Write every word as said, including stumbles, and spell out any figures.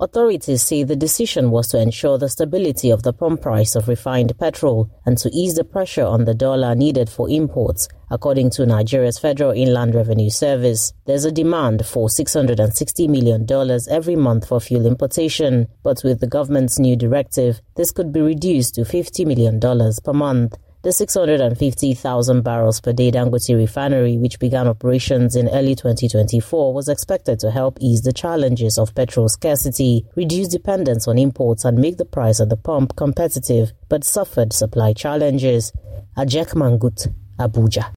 Authorities say the decision was to ensure the stability of the pump price of refined petrol and to ease the pressure on the dollar needed for imports, according to Nigeria's Federal Inland Revenue Service. There's a demand for six hundred sixty million dollars every month for fuel importation, but with the government's new directive, this could be reduced to fifty million dollars per month. The six hundred fifty thousand barrels per day Dangote refinery, which began operations in early twenty twenty-four, was expected to help ease the challenges of petrol scarcity, reduce dependence on imports and make the price at the pump competitive, but suffered supply challenges. Ajek Mangut, Abuja.